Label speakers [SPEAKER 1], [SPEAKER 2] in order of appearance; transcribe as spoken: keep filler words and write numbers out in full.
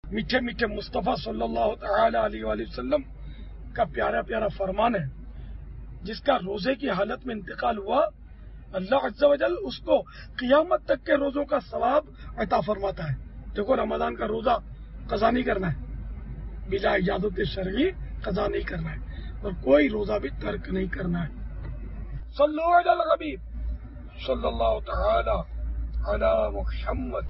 [SPEAKER 1] मीठे मीठे मुस्तफ़ा सल्लल्लाहु तआला अलैहि वसल्लम का प्यारा प्यारा फरमान है, जिसका रोजे की हालत में इंतकाल हुआ, अल्लाह अज़्ज़ा वजल उसको क़ियामत तक के रोजों का सवाब अता फरमाता है। देखो, रमजान का रोजा कज़ा नहीं करना है, बिला इजाज़त शरई कज़ा नहीं करना है, और कोई रोजा भी तर्क नहीं करना है। सल्लल्लाहु अलैहि वसल्लम सल्लल्लाहु तआला अला मुहम्मद।